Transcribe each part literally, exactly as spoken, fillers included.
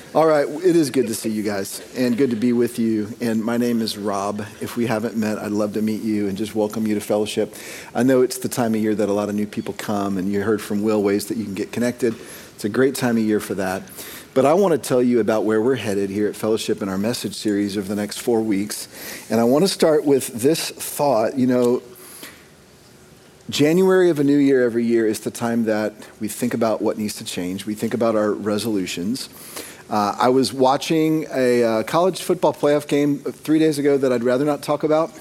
All right, it is good to see you guys and good to be with you. And my name is Rob. If we haven't met, I'd love to meet you and just welcome you to fellowship. I know it's the time of year that a lot of new people come, and you heard from Will ways that you can get connected. It's a great time of year for that. But I want to tell you about where we're headed here at Fellowship in our message series over the next four weeks. And I want to start with this thought. You know, January of a new year every year is the time that we think about what needs to change. We think about our resolutions. Uh, I was watching a uh, college football playoff game three days ago that I'd rather not talk about.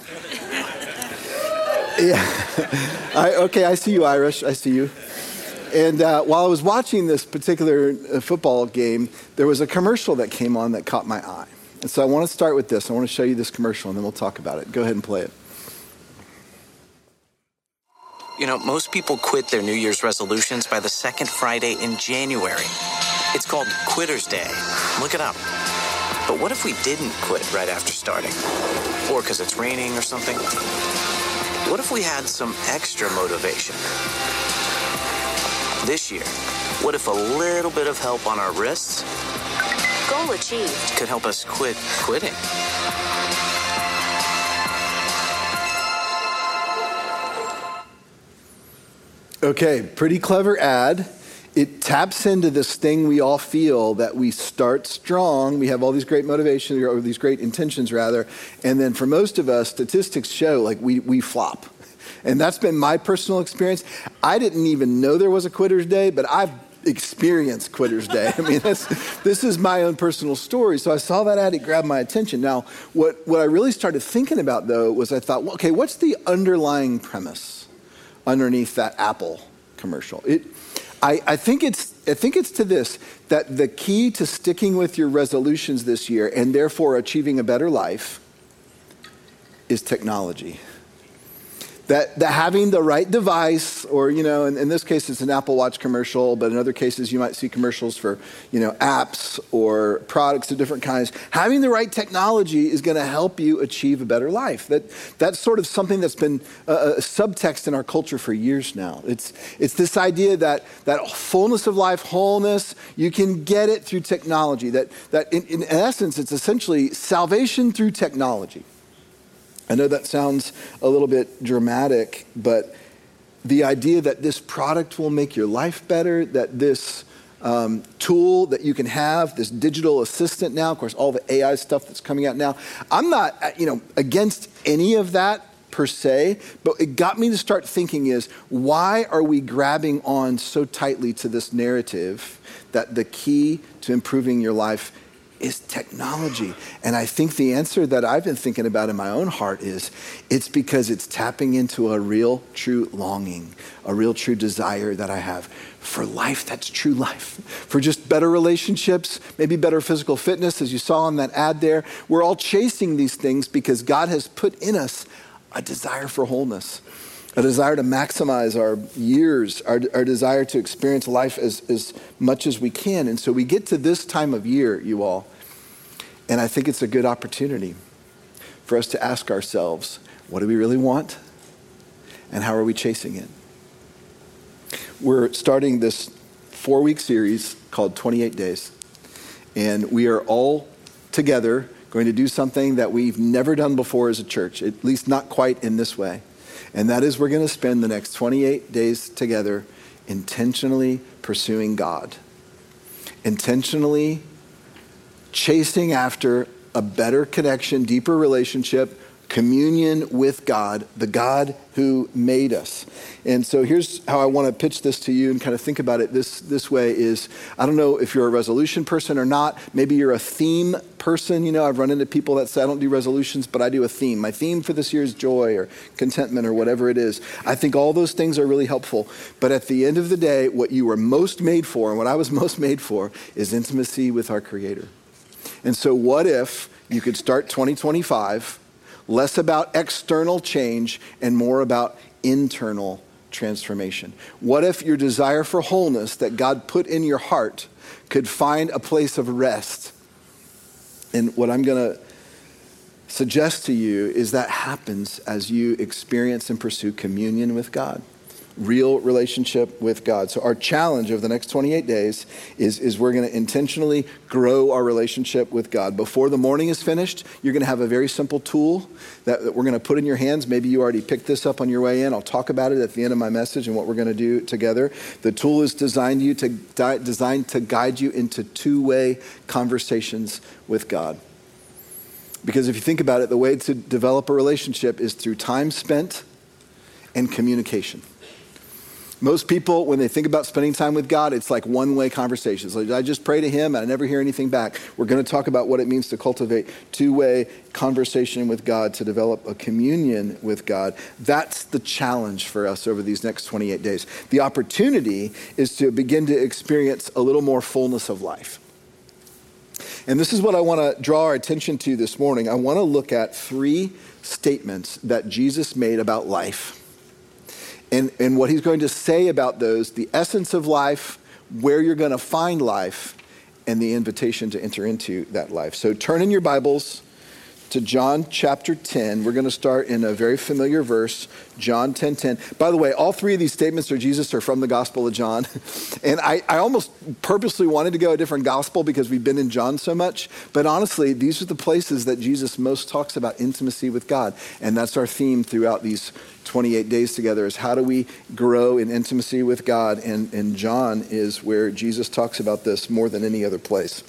yeah. I, okay, I see you, Irish. I see you. And uh, while I was watching this particular uh, football game, there was a commercial that came on that caught my eye. And so I want to start with this. I want to show you this commercial, and then we'll talk about it. Go ahead and play it. You know, most people quit their New Year's resolutions by the second Friday in January. It's called Quitter's Day. Look it up. But what if we didn't quit right after starting? Or because it's raining or something? What if we had some extra motivation? This year, what if a little bit of help on our wrists Goal achieved could help us quit quitting? Okay, pretty clever ad. It taps into this thing we all feel that we start strong. We have all these great motivations, or these great intentions rather. And then for most of us, statistics show like we, we flop. And that's been my personal experience. I didn't even know there was a Quitter's Day, but I've experienced Quitter's Day. I mean, that's, this is my own personal story. So I saw that ad, it grabbed my attention. Now, what, what I really started thinking about though was I thought, well, okay, what's the underlying premise underneath that Apple commercial? It, I, I think it's I think it's to this, that the key to sticking with your resolutions this year and therefore achieving a better life is technology. That, that having the right device, or, you know, in, in this case, it's an Apple Watch commercial, but in other cases, you might see commercials for, you know, apps or products of different kinds. Having the right technology is going to help you achieve a better life. That, that's sort of something that's been a, a subtext in our culture for years now. It's, it's this idea that, that fullness of life, wholeness, you can get it through technology. That, that in, in essence, it's essentially salvation through technology. I know that sounds a little bit dramatic, but the idea that this product will make your life better, that this um, tool that you can have, this digital assistant now, of course, all the A I stuff that's coming out now, I'm not, you know, against any of that per se, but it got me to start thinking is, why are we grabbing on so tightly to this narrative that the key to improving your life is technology? And I think the answer that I've been thinking about in my own heart is it's because it's tapping into a real, true longing, a real, true desire that I have for life that's true life, for just better relationships, maybe better physical fitness, as you saw in that ad there. We're all chasing these things because God has put in us a desire for wholeness, a desire to maximize our years, our, our desire to experience life as, as much as we can. And so we get to this time of year, you all, and I think it's a good opportunity for us to ask ourselves, what do we really want? And how are we chasing it? We're starting this four-week series called twenty-eight days. And we are all together going to do something that we've never done before as a church, at least not quite in this way. And that is, we're going to spend the next twenty-eight days together intentionally pursuing God, intentionally chasing after a better connection, deeper relationship, communion with God, the God who made us. And so here's how I want to pitch this to you and kind of think about it this, this way is, I don't know if you're a resolution person or not. Maybe you're a theme person. You know, I've run into people that say, I don't do resolutions, but I do a theme. My theme for this year is joy or contentment or whatever it is. I think all those things are really helpful. But at the end of the day, what you were most made for and what I was most made for is intimacy with our Creator. And so what if you could start twenty twenty-five less about external change and more about internal transformation? What if your desire for wholeness that God put in your heart could find a place of rest? And what I'm going to suggest to you is that happens as you experience and pursue communion with God. real relationship with God. So our challenge over the next twenty-eight days is, is we're going to intentionally grow our relationship with God. Before the morning is finished, you're going to have a very simple tool that, that we're going to put in your hands. Maybe you already picked this up on your way in. I'll talk about it at the end of my message and what we're going to do together. The tool is designed you to di- designed to guide you into two-way conversations with God. Because if you think about it, the way to develop a relationship is through time spent and communication. Most people, when they think about spending time with God, it's like one-way conversations. Like, I just pray to him and I never hear anything back. We're going to talk about what it means to cultivate two-way conversation with God, to develop a communion with God. That's the challenge for us over these next twenty-eight days. The opportunity is to begin to experience a little more fullness of life. And this is what I want to draw our attention to this morning. I want to look at three statements that Jesus made about life. And, and what he's going to say about those, the essence of life, where you're going to find life, and the invitation to enter into that life. So turn in your Bibles to John chapter ten. We're going to start in a very familiar verse, John ten ten. By the way, all three of these statements are Jesus are from the Gospel of John. And I, I almost purposely wanted to go a different gospel because we've been in John so much. But honestly, these are the places that Jesus most talks about intimacy with God. And that's our theme throughout these twenty-eight days together, is how do we grow in intimacy with God? And, and John is where Jesus talks about this more than any other place.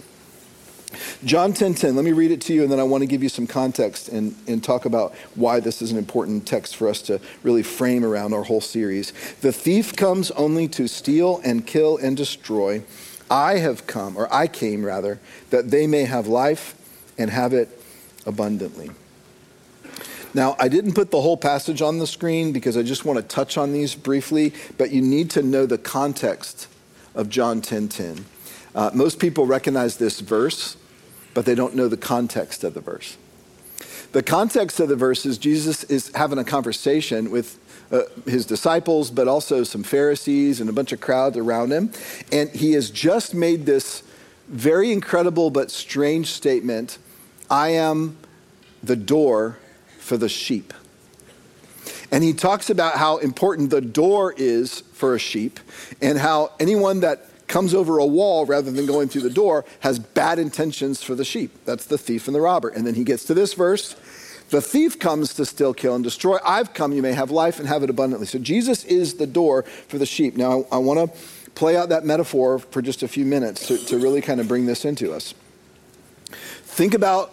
John ten ten, let me read it to you, and then I want to give you some context and, and talk about why this is an important text for us to really frame around our whole series. The thief comes only to steal and kill and destroy. I have come, or I came rather, that they may have life and have it abundantly. Now, I didn't put the whole passage on the screen because I just want to touch on these briefly, but you need to know the context of John ten ten. Uh, most people recognize this verse, but they don't know the context of the verse. The context of the verse is Jesus is having a conversation with uh, his disciples, but also some Pharisees and a bunch of crowds around him. And he has just made this very incredible but strange statement: I am the door for the sheep. And he talks about how important the door is for a sheep, and how anyone that comes over a wall rather than going through the door has bad intentions for the sheep. That's the thief and the robber. And then he gets to this verse: the thief comes to steal, kill, and destroy. I've come, you may have life and have it abundantly. So Jesus is the door for the sheep. Now, I, I want to play out that metaphor for just a few minutes to, to really kind of bring this into us. Think about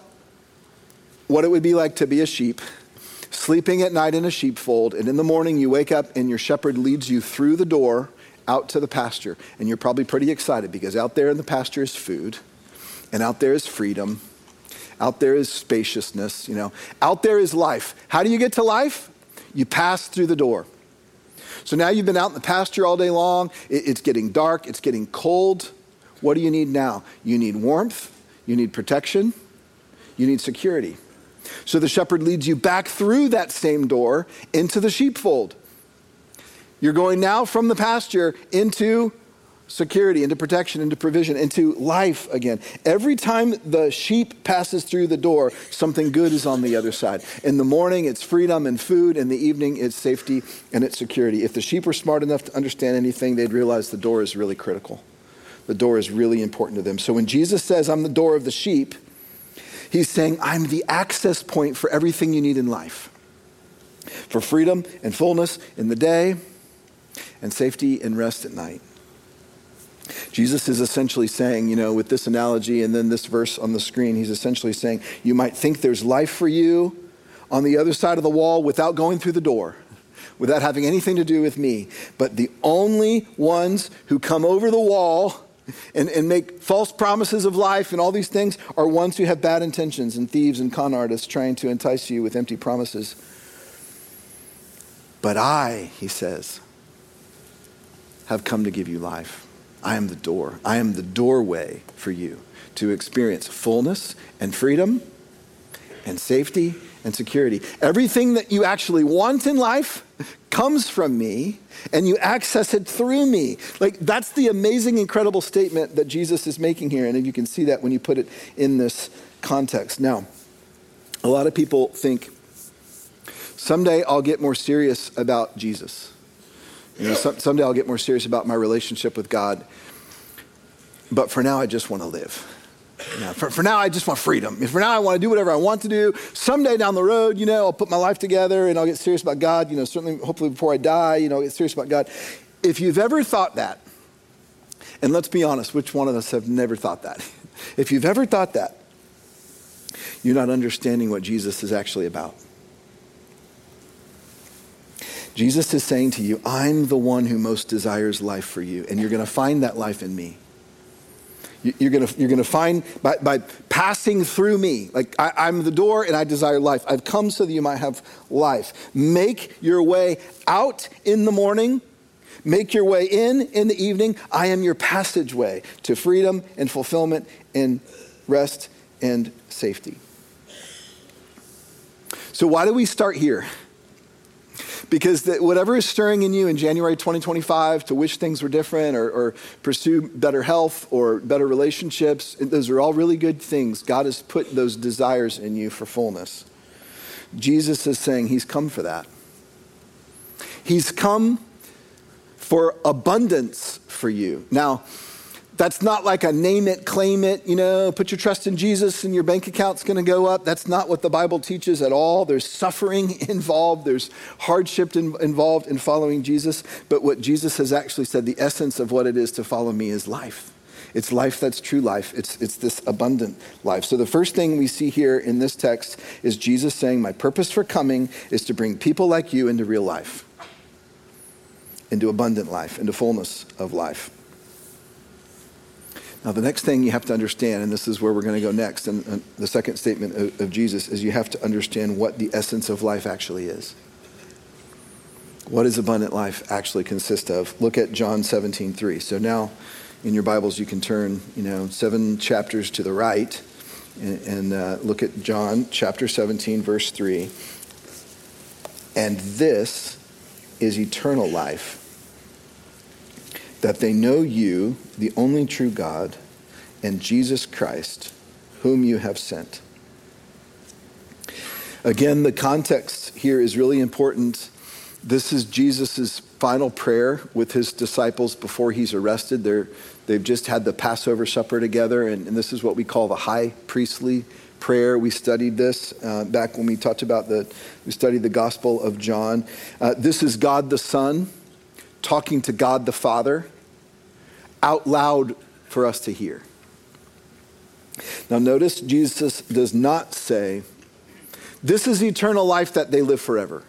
what it would be like to be a sheep, sleeping at night in a sheepfold, and in the morning you wake up and your shepherd leads you through the door out to the pasture. And you're probably pretty excited because out there in the pasture is food, and out there is freedom, out there is spaciousness, you know, out there is life. How do you get to life? You pass through the door. So now you've been out in the pasture all day long. It's getting dark, it's getting cold. What do you need now? You need warmth, you need protection, you need security. So the shepherd leads you back through that same door into the sheepfold. You're going now from the pasture into security, into protection, into provision, into life again. Every time the sheep passes through the door, something good is on the other side. In the morning, it's freedom and food. In the evening, it's safety and it's security. If the sheep were smart enough to understand anything, they'd realize the door is really critical. The door is really important to them. So when Jesus says, I'm the door of the sheep, he's saying, I'm the access point for everything you need in life. For freedom and fullness in the day, and safety and rest at night. Jesus is essentially saying, you know, with this analogy and then this verse on the screen, he's essentially saying, you might think there's life for you on the other side of the wall without going through the door, without having anything to do with me. But the only ones who come over the wall and, and make false promises of life and all these things are ones who have bad intentions, and thieves and con artists trying to entice you with empty promises. But I, he says, have come to give you life. I am the door. I am the doorway for you to experience fullness and freedom and safety and security. Everything that you actually want in life comes from me, and you access it through me. Like, that's the amazing, incredible statement that Jesus is making here. And you can see that when you put it in this context. Now, a lot of people think, someday I'll get more serious about Jesus. You know, some, someday I'll get more serious about my relationship with God. But for now, I just want to live. You know, for, for now, I just want freedom. For now, I want to do whatever I want to do. Someday down the road, you know, I'll put my life together and I'll get serious about God. You know, certainly, hopefully before I die, you know, I'll get serious about God. If you've ever thought that, and let's be honest, which one of us have never thought that? If you've ever thought that, you're not understanding what Jesus is actually about. Jesus is saying to you, I'm the one who most desires life for you, and you're going to find that life in me. You're going to, you're going to find, by, by passing through me, like I, I'm the door and I desire life. I've come so that you might have life. Make your way out in the morning. Make your way in in the evening. I am your passageway to freedom and fulfillment and rest and safety. So why do we start here? Because the, whatever is stirring in you in January twenty twenty-five to wish things were different or, or pursue better health or better relationships, those are all really good things. God has put those desires in you for fullness. Jesus is saying he's come for that. He's come for abundance for you. Now, that's not like a name it, claim it, you know, put your trust in Jesus and your bank account's going to go up. That's not what the Bible teaches at all. There's suffering involved. There's hardship in, involved in following Jesus. But what Jesus has actually said, the essence of what it is to follow me is life. It's life that's true life. It's, it's this abundant life. So the first thing we see here in this text is Jesus saying, my purpose for coming is to bring people like you into real life, into abundant life, into fullness of life. Now, the next thing you have to understand, and this is where we're going to go next, and, and the second statement of, of Jesus is you have to understand what the essence of life actually is. What does abundant life actually consist of? Look at John seventeen three. So now, in your Bibles, you can turn, you know, seven chapters to the right, and, and uh, look at John chapter seventeen, verse three. And this is eternal life, that they know you, the only true God, and Jesus Christ, whom you have sent. Again, the context here is really important. This is Jesus' final prayer with his disciples before he's arrested. They're, they've just had the Passover supper together, and, and this is what we call the high priestly prayer. We studied this uh, back when we talked about the, we studied the Gospel of John. Uh, this is God the Son talking to God the Father out loud for us to hear. Now notice Jesus does not say, this is eternal life that they live forever.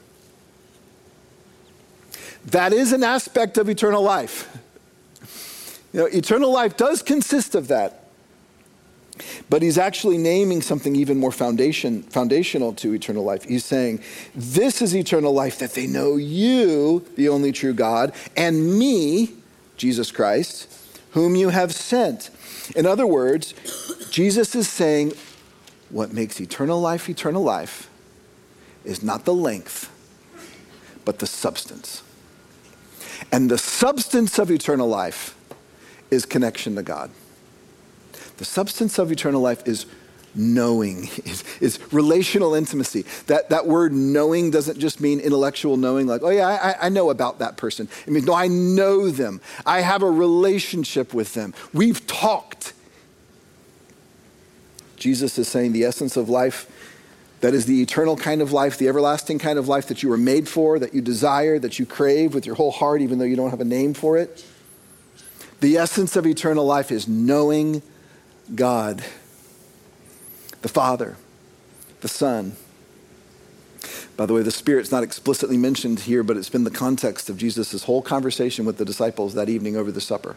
That is an aspect of eternal life. You know, eternal life does consist of that. But he's actually naming something even more foundation, foundational to eternal life. He's saying, this is eternal life, that they know you, the only true God, and me, Jesus Christ, whom you have sent. In other words, Jesus is saying, what makes eternal life eternal life is not the length, but the substance. And the substance of eternal life is connection to God. The substance of eternal life is knowing, is, is relational intimacy. That, that word knowing doesn't just mean intellectual knowing, like, oh yeah, I, I know about that person. It means, no, I know them. I have a relationship with them. We've talked. Jesus is saying the essence of life, that is the eternal kind of life, the everlasting kind of life that you were made for, that you desire, that you crave with your whole heart, even though you don't have a name for it. The essence of eternal life is knowing God, the Father, the Son. By the way, the Spirit's not explicitly mentioned here, but it's been the context of Jesus' whole conversation with the disciples that evening over the supper.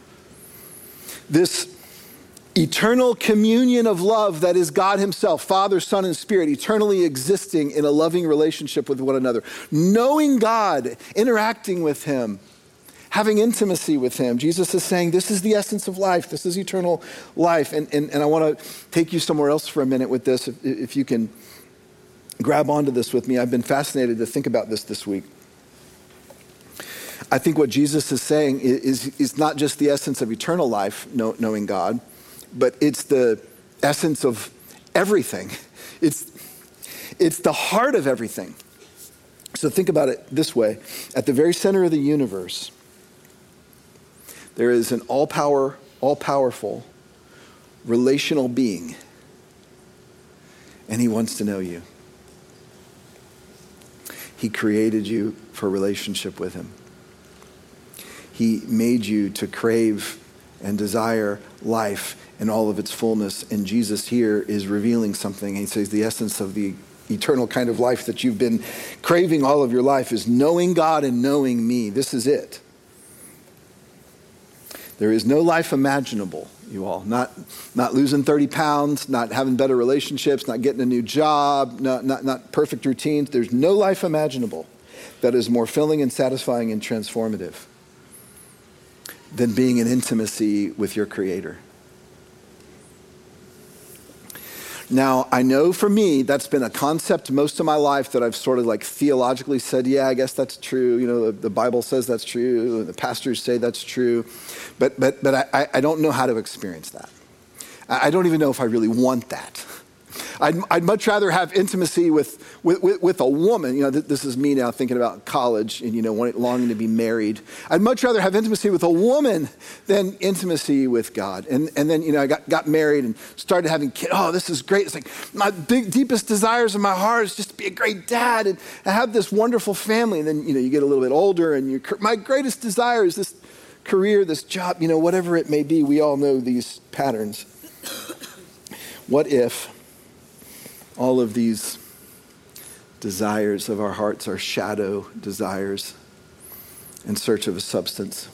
This eternal communion of love that is God himself, Father, Son, and Spirit, eternally existing in a loving relationship with one another. Knowing God, interacting with him, having intimacy with him. Jesus is saying, this is the essence of life. This is eternal life. And, and, and I want to take you somewhere else for a minute with this, if, if you can grab onto this with me. I've been fascinated to think about this this week. I think what Jesus is saying is, is, is not just the essence of eternal life, know, knowing God, but it's the essence of everything. It's, it's the heart of everything. So think about it this way. At the very center of the universe, there is an all-power, all-powerful, relational being. And he wants to know you. He created you for a relationship with him. He made you to crave and desire life in all of its fullness. And Jesus here is revealing something. He says the essence of the eternal kind of life that you've been craving all of your life is knowing God and knowing me. This is it. There is no life imaginable, you all. Not, not losing thirty pounds, not having better relationships, not getting a new job, not, not, not perfect routines. There's no life imaginable that is more filling and satisfying and transformative than being in intimacy with your Creator. Now, I know for me, that's been a concept most of my life that I've sort of like theologically said, yeah, I guess that's true. You know, the, the Bible says that's true. The pastors say that's true. But but but I, I don't know how to experience that. I don't even know if I really want that. I'd, I'd much rather have intimacy with, with, with, with a woman. You know, th- this is me now thinking about college and, you know, wanting, longing to be married. I'd much rather have intimacy with a woman than intimacy with God. And and then, you know, I got, got married and started having kids. Oh, this is great. It's like my big, deepest desires in my heart is just to be a great dad and have this wonderful family. And then, you know, you get a little bit older and you my greatest desire is this career, this job, you know, whatever it may be. We all know these patterns. What if all of these desires of our hearts are shadow desires in search of a substance?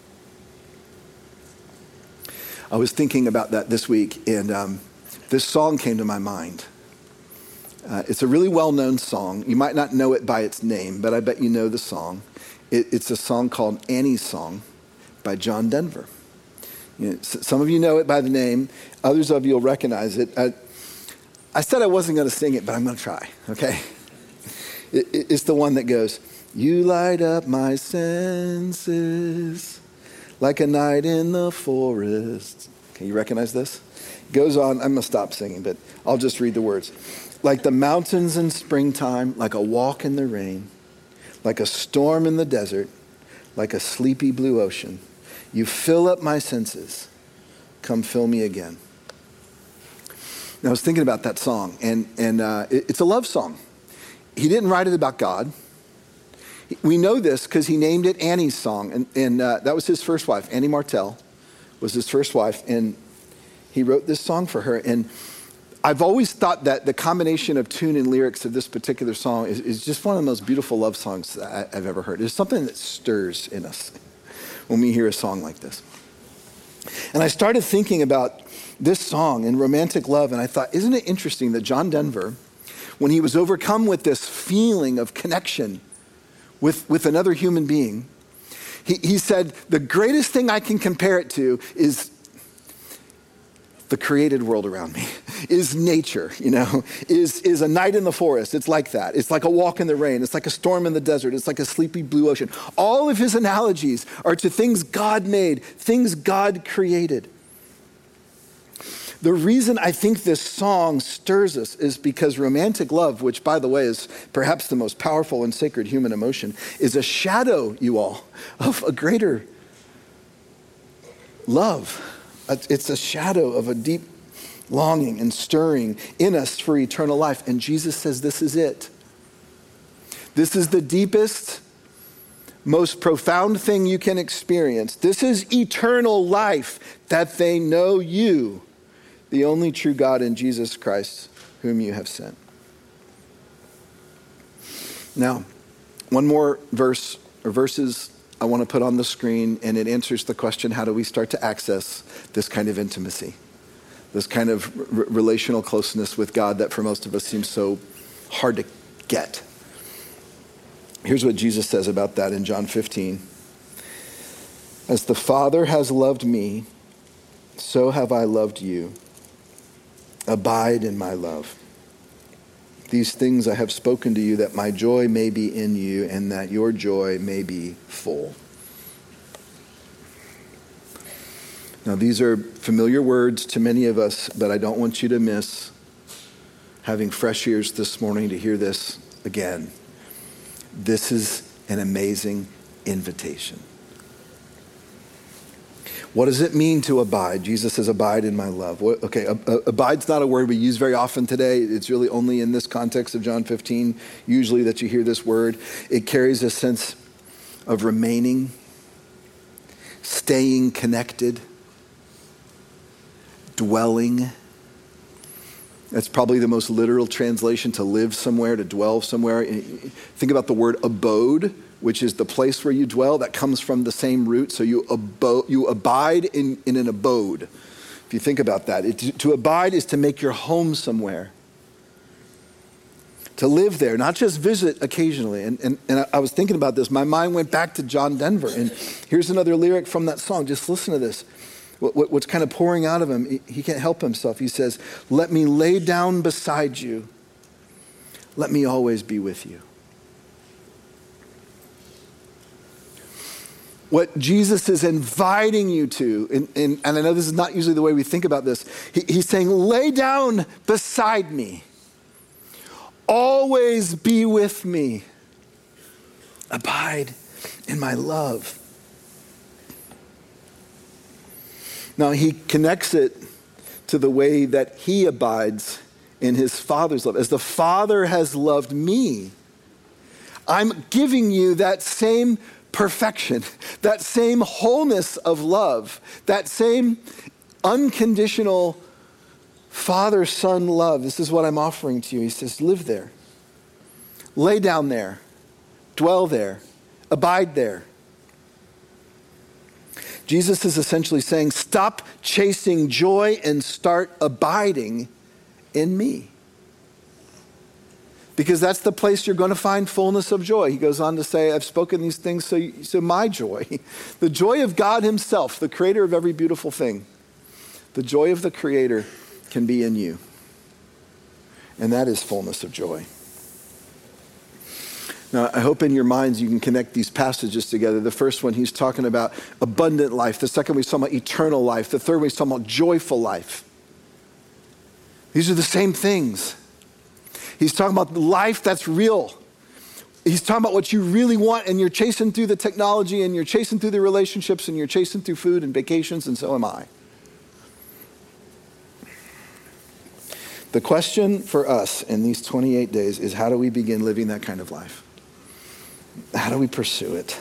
I was thinking about that this week, and um, this song came to my mind. Uh, it's a really well-known song. You might not know it by its name, but I bet you know the song. It, it's a song called Annie's Song by John Denver. You know, some of you know it by the name. Others of you will recognize it. I, I said I wasn't going to sing it, but I'm going to try, okay? It, it, it's the one that goes, you light up my senses like a night in the forest. Can you recognize this? It goes on. I'm going to stop singing, but I'll just read the words. Like the mountains in springtime, like a walk in the rain, like a storm in the desert, like a sleepy blue ocean. You fill up my senses. Come fill me again. And I was thinking about that song, and, and uh, it, it's a love song. He didn't write it about God. We know this because he named it Annie's Song, and, and uh, that was his first wife. Annie Martell was his first wife, and he wrote this song for her. And I've always thought that the combination of tune and lyrics of this particular song is, is just one of the most beautiful love songs that I, I've ever heard. There's something that stirs in us when we hear a song like this. And I started thinking about this song and romantic love, and I thought, isn't it interesting that John Denver, when he was overcome with this feeling of connection with, with another human being, he, he said, the greatest thing I can compare it to is the created world around me, is nature, you know, is, is a night in the forest. It's like that. It's like a walk in the rain. It's like a storm in the desert. It's like a sleepy blue ocean. All of his analogies are to things God made, things God created. The reason I think this song stirs us is because romantic love, which, by the way, is perhaps the most powerful and sacred human emotion, is a shadow, you all, of a greater love. It's a shadow of a deep longing and stirring in us for eternal life. And Jesus says this is it. This is the deepest, most profound thing you can experience. This is eternal life, that they know you, the only true God, in Jesus Christ, whom you have sent. Now, one more verse or verses I want to put on the screen, and it answers the question, how do we start to access this kind of intimacy, this kind of r- relational closeness with God that for most of us seems so hard to get? Here's what Jesus says about that in John fifteen. As the Father has loved me, so have I loved you. Abide in my love. These things I have spoken to you, that my joy may be in you and that your joy may be full. Now, these are familiar words to many of us, but I don't want you to miss having fresh ears this morning to hear this again. This is an amazing invitation. What does it mean to abide? Jesus says, abide in my love. What, okay, ab- abide's not a word we use very often today. It's really only in this context of John fifteen, usually, that you hear this word. It carries a sense of remaining, staying connected, dwelling. That's probably the most literal translation, to live somewhere, to dwell somewhere. Think about the word abode, which is the place where you dwell. That comes from the same root. So you abo- you abide in, in an abode. If you think about that, it, to abide is to make your home somewhere. To live there, not just visit occasionally. And, and, and I was thinking about this. My mind went back to John Denver. And here's another lyric from that song. Just listen to this. What, what, what's kind of pouring out of him, he, he can't help himself. He says, let me lay down beside you. Let me always be with you. What Jesus is inviting you to, and, and, and I know this is not usually the way we think about this, he, he's saying, lay down beside me. Always be with me. Abide in my love. Now he connects it to the way that he abides in his Father's love. As the Father has loved me, I'm giving you that same perfection, that same wholeness of love, that same unconditional Father-Son love. This is what I'm offering to you. He says, live there. Lay down there. Dwell there. Abide there. Jesus is essentially saying, stop chasing joy and start abiding in me. Because that's the place you're going to find fullness of joy. He goes on to say, I've spoken these things so, so my joy, the joy of God himself, the creator of every beautiful thing, the joy of the creator can be in you. And that is fullness of joy. Now, I hope in your minds you can connect these passages together. The first one, he's talking about abundant life. The second one, he's talking about eternal life. The third one, he's talking about joyful life. These are the same things. He's talking about life that's real. He's talking about what you really want, and you're chasing through the technology, and you're chasing through the relationships, and you're chasing through food and vacations, and so am I. The question for us in these twenty-eight days is, how do we begin living that kind of life? How do we pursue it?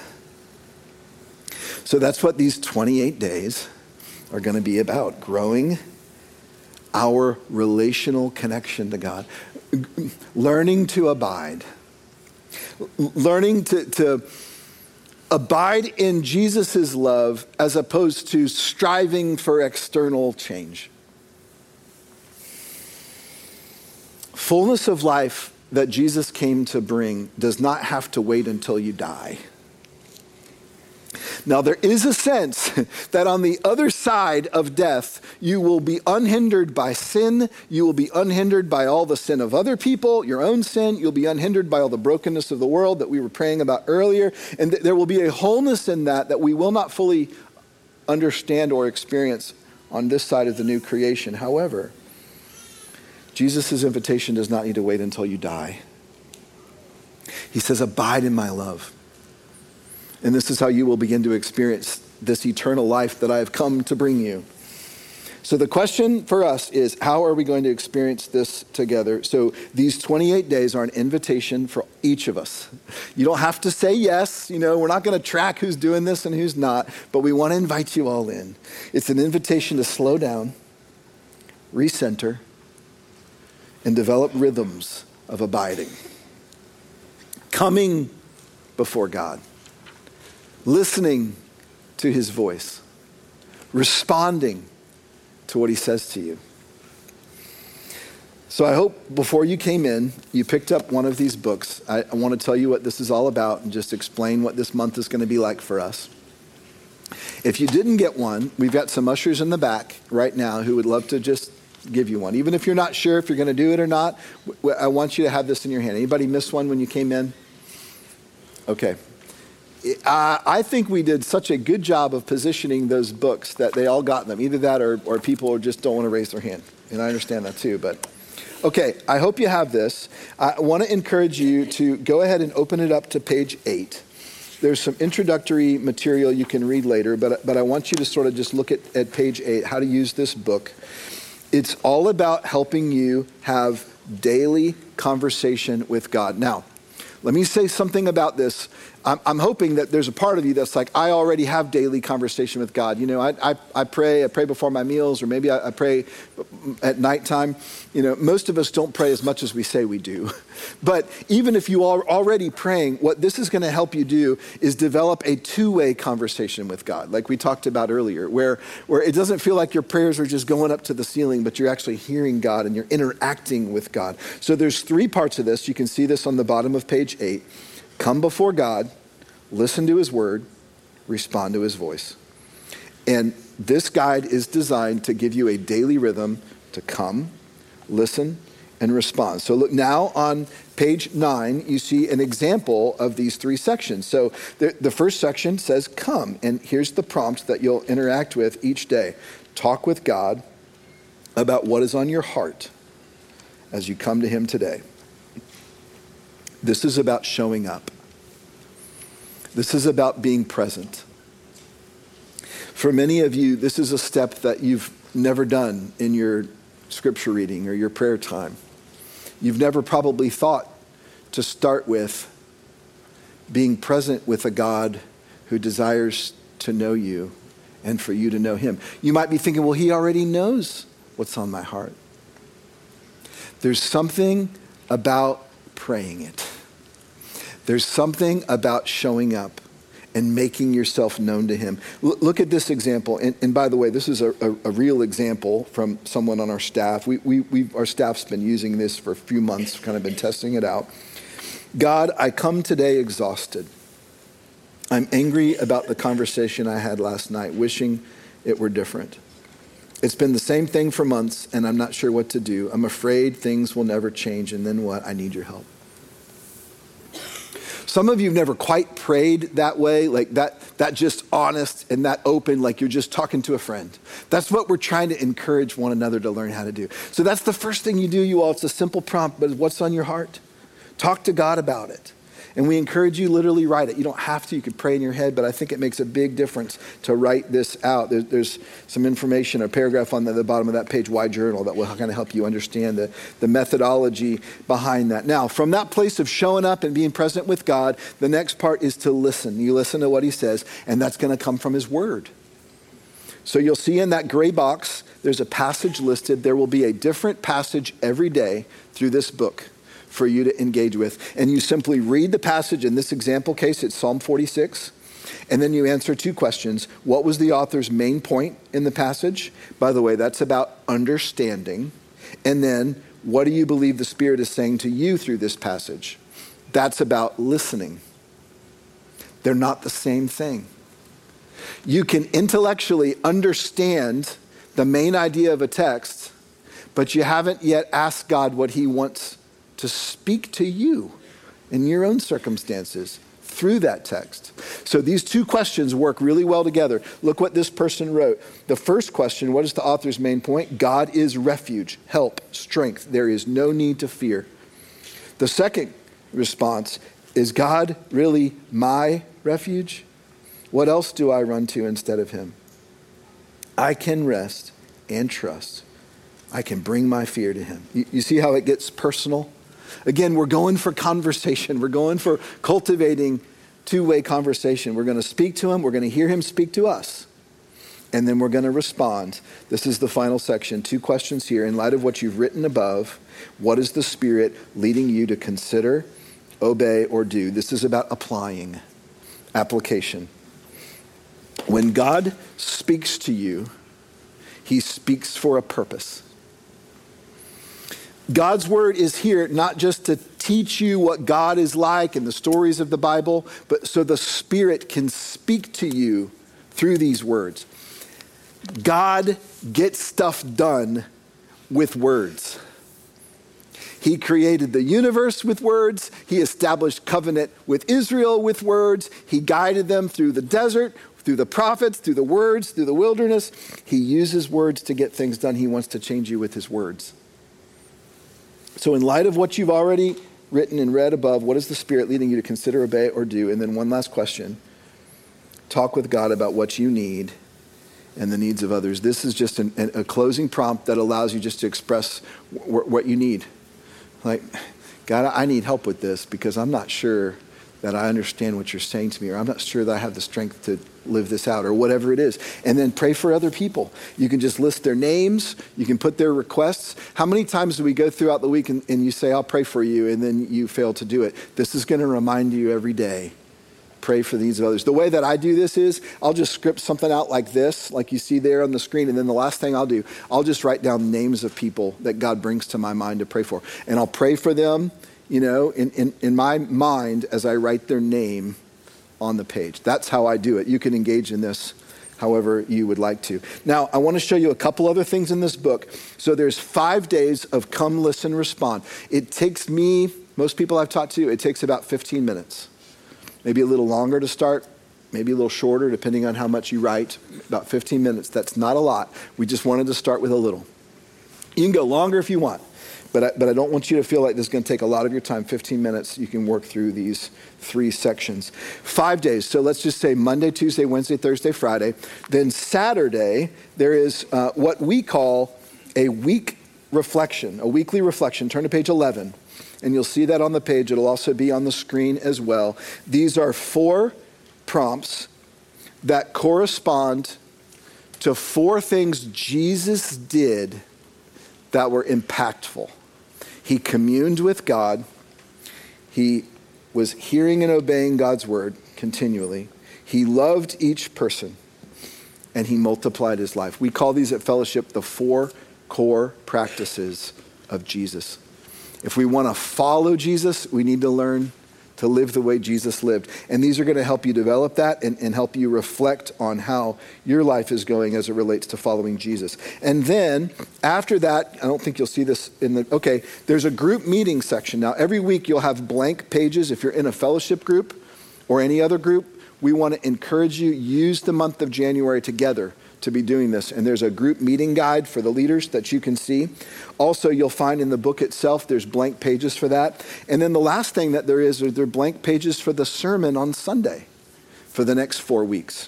So that's what these twenty-eight days are going to be about, growing our relational connection to God, learning to abide, learning to, to abide in Jesus' love as opposed to striving for external change. Fullness of life that Jesus came to bring does not have to wait until you die. Now, there is a sense that on the other side of death, you will be unhindered by sin. You will be unhindered by all the sin of other people, your own sin. You'll be unhindered by all the brokenness of the world that we were praying about earlier. And th- there will be a wholeness in that that we will not fully understand or experience on this side of the new creation. However, Jesus' invitation does not need to wait until you die. He says, abide in my love. And this is how you will begin to experience this eternal life that I have come to bring you. So the question for us is, how are we going to experience this together? So these twenty-eight days are an invitation for each of us. You don't have to say yes. You know, we're not going to track who's doing this and who's not, but we want to invite you all in. It's an invitation to slow down, recenter, and develop rhythms of abiding. Coming before God. Listening to his voice. Responding to what he says to you. So I hope before you came in, you picked up one of these books. I, I want to tell you what this is all about and just explain what this month is going to be like for us. If you didn't get one, we've got some ushers in the back right now who would love to just give you one. Even if you're not sure if you're going to do it or not, I want you to have this in your hand. Anybody miss one when you came in? Okay. Uh, I think we did such a good job of positioning those books that they all got them. Either that or, or people just don't want to raise their hand. And I understand that too, but Okay, I hope you have this. I want to encourage you to go ahead and open it up to page eight. There's some introductory material you can read later, but, but I want you to sort of just look at, at page eight, how to use this book. It's all about helping you have daily conversation with God. Now, let me say something about this. I'm, I'm hoping that there's a part of you that's like, I already have daily conversation with God. You know, I, I, I pray, I pray before my meals, or maybe I, I pray at nighttime. You know, most of us don't pray as much as we say we do. But even if you are already praying, what this is going to help you do is develop a two-way conversation with God, like we talked about earlier, where, where it doesn't feel like your prayers are just going up to the ceiling, but you're actually hearing God and you're interacting with God. So there's three parts of this. You can see this on the bottom of page eight. Come before God, listen to his word, respond to his voice. And this guide is designed to give you a daily rhythm to come, listen, and respond. So look now on page nine, you see an example of these three sections. So the, the first section says come, and here's the prompt that you'll interact with each day. Talk with God about what is on your heart as you come to him today. This is about showing up. This is about being present. For many of you, this is a step that you've never done in your scripture reading or your prayer time. You've never probably thought to start with being present with a God who desires to know you and for you to know him. You might be thinking, well, he already knows what's on my heart. There's something about praying it. There's something about showing up and making yourself known to him. L- look at this example. And, and by the way, this is a, a, a real example from someone on our staff. We, we, we, our staff's been using this for a few months, kind of been testing it out. God, I come today exhausted. I'm angry about the conversation I had last night, wishing it were different. It's been the same thing for months, and I'm not sure what to do. I'm afraid things will never change, and then what? I need your help. Some of you have never quite prayed that way, like that, that just honest and that open, like you're just talking to a friend. That's what we're trying to encourage one another to learn how to do. So that's the first thing you do, you all. It's a simple prompt, but what's on your heart? Talk to God about it. And we encourage you literally write it. You don't have to, you could pray in your head, but I think it makes a big difference to write this out. There, there's some information, a paragraph on the, the bottom of that page, Why Journal, that will kind of help you understand the, the methodology behind that. Now, from that place of showing up and being present with God, the next part is to listen. You listen to what he says, and that's going to come from his word. So you'll see in that gray box, there's a passage listed. There will be a different passage every day through this book for you to engage with. And you simply read the passage. In this example case, it's Psalm forty-six. And then you answer two questions. What was the author's main point in the passage? By the way, that's about understanding. And then, what do you believe the Spirit is saying to you through this passage? That's about listening. They're not the same thing. You can intellectually understand the main idea of a text, but you haven't yet asked God what he wants to speak to you in your own circumstances through that text. So these two questions work really well together. Look what this person wrote. The first question, what is the author's main point? God is refuge, help, strength. There is no need to fear. The second response, is God really my refuge? What else do I run to instead of him? I can rest and trust. I can bring my fear to him. You, you see how it gets personal? Again, we're going for conversation. We're going for cultivating two-way conversation. We're going to speak to him. We're going to hear him speak to us. And then we're going to respond. This is the final section. Two questions here. In light of what you've written above, what is the Spirit leading you to consider, obey, or do? This is about applying, application. When God speaks to you, he speaks for a purpose. God's word is here not just to teach you what God is like and the stories of the Bible, but so the Spirit can speak to you through these words. God gets stuff done with words. He created the universe with words. He established covenant with Israel with words. He guided them through the desert, through the prophets, through the words, through the wilderness. He uses words to get things done. He wants to change you with his words. So in light of what you've already written and read above, what is the Spirit leading you to consider, obey, or do? And then one last question. Talk with God about what you need and the needs of others. This is just an, a closing prompt that allows you just to express w- what you need. Like, God, I need help with this because I'm not sure that I understand what you're saying to me, or I'm not sure that I have the strength to live this out, or whatever it is. And then pray for other people. You can just list their names. You can put their requests. How many times do we go throughout the week and, and you say, I'll pray for you, and then you fail to do it? This is going to remind you every day. Pray for the needs of others. The way that I do this is I'll just script something out like this, like you see there on the screen. And then the last thing I'll do, I'll just write down names of people that God brings to my mind to pray for. And I'll pray for them, you know, in, in, in my mind as I write their name on the page. That's how I do it. You can engage in this however you would like to. Now, I want to show you a couple other things in this book. So there's five days of come, listen, respond. It takes me, most people I've talked to, it takes about fifteen minutes. Maybe a little longer to start, maybe a little shorter, depending on how much you write. About fifteen minutes. That's not a lot. We just wanted to start with a little. You can go longer if you want, but I, but I don't want you to feel like this is going to take a lot of your time. fifteen minutes, you can work through these three sections. Five days. So let's just say Monday, Tuesday, Wednesday, Thursday, Friday. Then Saturday, there is uh, what we call a week reflection, a weekly reflection. Turn to page eleven. And you'll see that on the page. It'll also be on the screen as well. These are four prompts that correspond to four things Jesus did that were impactful. He communed with God. He was hearing and obeying God's word continually. He loved each person. And he multiplied his life. We call these at Fellowship the four core practices of Jesus. If we want to follow Jesus, we need to learn to live the way Jesus lived. And these are going to help you develop that and, and help you reflect on how your life is going as it relates to following Jesus. And then after that, I don't think you'll see this in the, okay, there's a group meeting section. Now, every week you'll have blank pages. If you're in a fellowship group or any other group, we want to encourage you, use the month of January together to be doing this. And there's a group meeting guide for the leaders that you can see. Also, you'll find in the book itself, there's blank pages for that. And then the last thing that there is, are there blank pages for the sermon on Sunday for the next four weeks.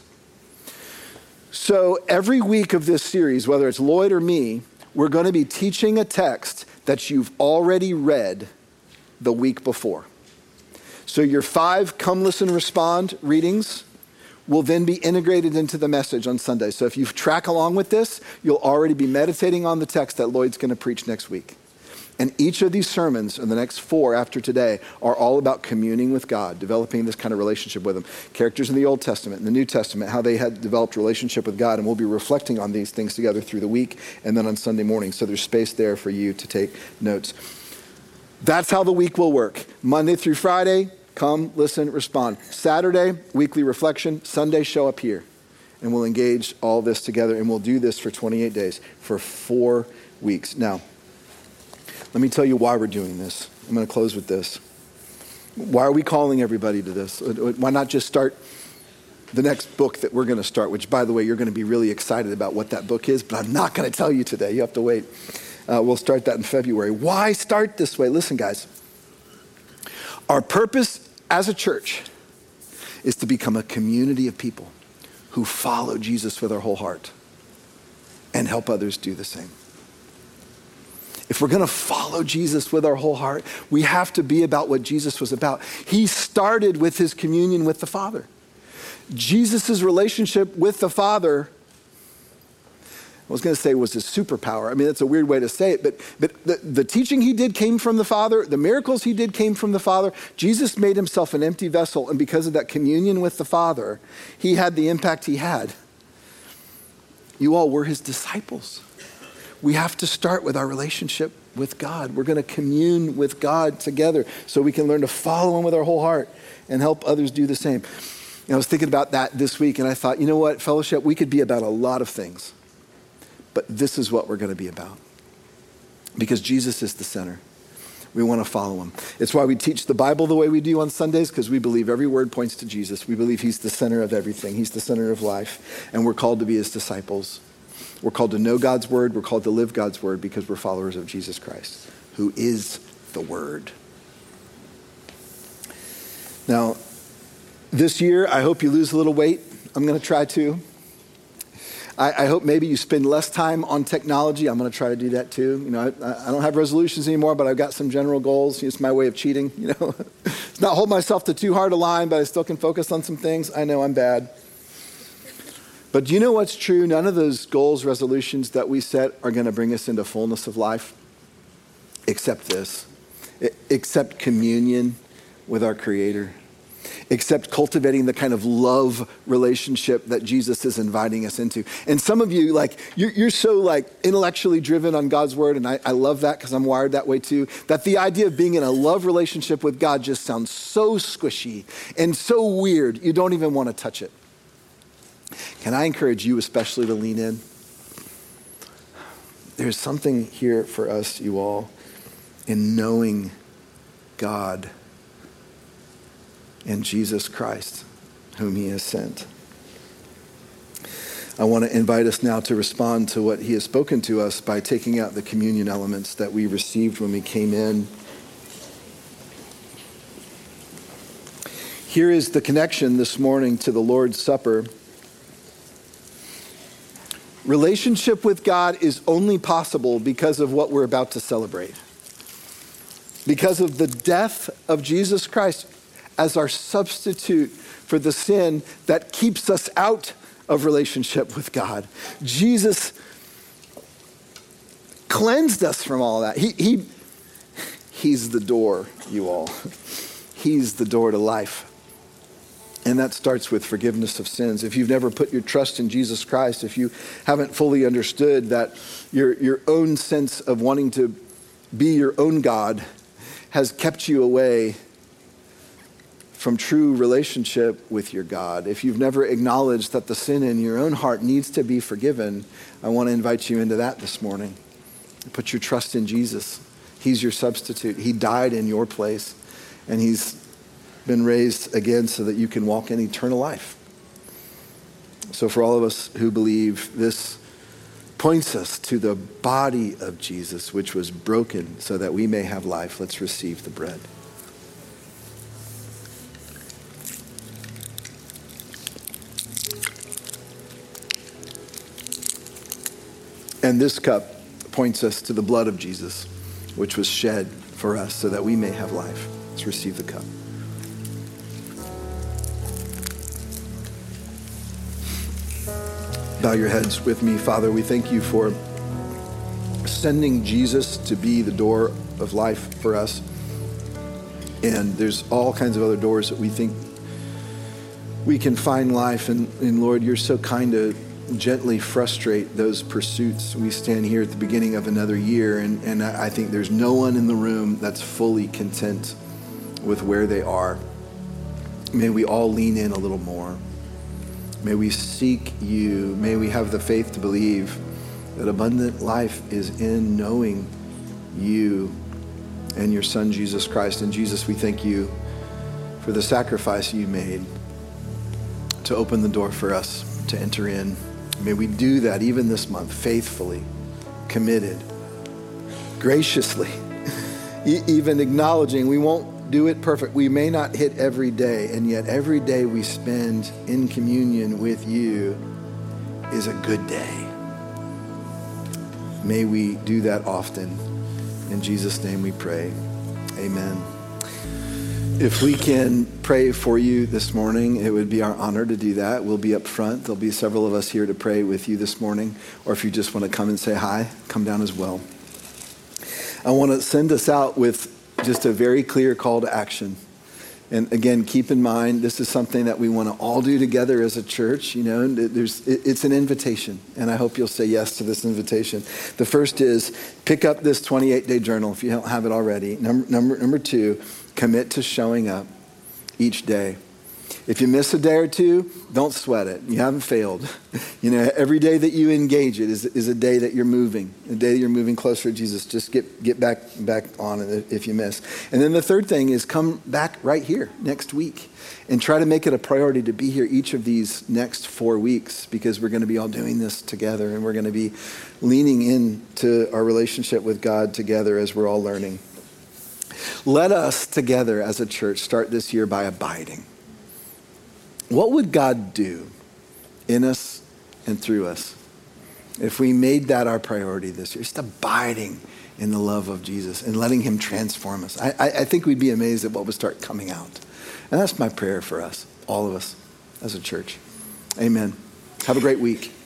So every week of this series, whether it's Lloyd or me, we're going to be teaching a text that you've already read the week before. So your five come, listen, respond readings will then be integrated into the message on Sunday. So if you track along with this, you'll already be meditating on the text that Lloyd's going to preach next week. And each of these sermons, and the next four after today, are all about communing with God, developing this kind of relationship with him. Characters in the Old Testament and the New Testament, how they had developed relationship with God, and we'll be reflecting on these things together through the week and then on Sunday morning. So there's space there for you to take notes. That's how the week will work. Monday through Friday, come, listen, respond. Saturday, weekly reflection. Sunday, show up here. And we'll engage all this together. And we'll do this for twenty-eight days, for four weeks. Now, let me tell you why we're doing this. I'm going to close with this. Why are we calling everybody to this? Why not just start the next book that we're going to start, which, by the way, you're going to be really excited about what that book is, but I'm not going to tell you today. You have to wait. Uh, we'll start that in February. Why start this way? Listen, guys. Our purpose as a church is to become a community of people who follow Jesus with our whole heart and help others do the same. If we're going to follow Jesus with our whole heart, we have to be about what Jesus was about. He started with his communion with the Father. Jesus' relationship with the Father, I was going to say was his superpower. I mean, that's a weird way to say it, but, but the, the teaching he did came from the Father. The miracles he did came from the Father. Jesus made himself an empty vessel, and because of that communion with the Father, he had the impact he had. You all were his disciples. We have to start with our relationship with God. We're going to commune with God together so we can learn to follow him with our whole heart and help others do the same. And I was thinking about that this week, and I thought, you know what, Fellowship, we could be about a lot of things. But this is what we're going to be about. Because Jesus is the center. We want to follow him. It's why we teach the Bible the way we do on Sundays, because we believe every word points to Jesus. We believe he's the center of everything. He's the center of life. And we're called to be his disciples. We're called to know God's word. We're called to live God's word because we're followers of Jesus Christ. who is the Word. Now, this year, I hope you lose a little weight. I'm going to try to. I, I hope maybe you spend less time on technology. I'm going to try to do that too. You know, I, I don't have resolutions anymore, but I've got some general goals. It's my way of cheating. You know, it's not hold myself to too hard a line, but I still can focus on some things. I know I'm bad. But do you know what's true? None of those goals, resolutions that we set are going to bring us into fullness of life, except this, except communion with our Creator, except cultivating the kind of love relationship that Jesus is inviting us into. And some of you, like, you're, you're so like intellectually driven on God's word, and I, I love that because I'm wired that way too, that the idea of being in a love relationship with God just sounds so squishy and so weird, you don't even want to touch it. Can I encourage you especially to lean in? There's something here for us, you all, in knowing God and Jesus Christ, whom he has sent. I want to invite us now to respond to what he has spoken to us by taking out the communion elements that we received when we came in. Here is the connection this morning to the Lord's Supper. Relationship with God is only possible because of what we're about to celebrate. Because of the death of Jesus Christ as our substitute for the sin that keeps us out of relationship with God. Jesus cleansed us from all that. He, he, he's the door, you all. He's the door to life. And that starts with forgiveness of sins. If you've never put your trust in Jesus Christ, if you haven't fully understood that your, your own sense of wanting to be your own God has kept you away from true relationship with your God, if you've never acknowledged that the sin in your own heart needs to be forgiven, I want to invite you into that this morning. Put your trust in Jesus. He's your substitute. He died in your place, and he's been raised again so that you can walk in eternal life. So for all of us who believe, this points us to the body of Jesus, which was broken so that we may have life. Let's receive the bread. And this cup points us to the blood of Jesus, which was shed for us so that we may have life. Let's receive the cup. Bow your heads with me. Father, we thank you for sending Jesus to be the door of life for us. And there's all kinds of other doors that we think we can find life. And, and Lord, you're so kind to gently frustrate those pursuits. We stand here at the beginning of another year, and, and I think there's no one in the room that's fully content with where they are. May we all lean in a little more. May we seek you. May we have the faith to believe that abundant life is in knowing you and your Son, Jesus Christ. And Jesus, we thank you for the sacrifice you made to open the door for us to enter in. May we do that even this month, faithfully, committed, graciously, even acknowledging we won't do it perfect. We may not hit every day, and yet every day we spend in communion with you is a good day. May we do that often. In Jesus' name we pray. Amen. If we can pray for you this morning, it would be our honor to do that. We'll be up front. There'll be several of us here to pray with you this morning. Or if you just want to come and say hi, come down as well. I want to send us out with just a very clear call to action. And again, keep in mind, this is something that we want to all do together as a church. You know, there's, it's an invitation, and I hope you'll say yes to this invitation. The first is pick up this twenty-eight day journal if you don't have it already. Number, number, number two, commit to showing up each day. If you miss a day or two, don't sweat it. You haven't failed. You know, every day that you engage it is, is a day that you're moving, a day that you're moving closer to Jesus. Just get, get back, back on it if you miss. And then the third thing is come back right here next week and try to make it a priority to be here each of these next four weeks because we're going to be all doing this together and we're going to be leaning into our relationship with God together as we're all learning. Let us together as a church start this year by abiding. What would God do in us and through us if we made that our priority this year? Just abiding in the love of Jesus and letting him transform us. I, I, I think we'd be amazed at what would start coming out. And that's my prayer for us, all of us as a church. Amen. Have a great week.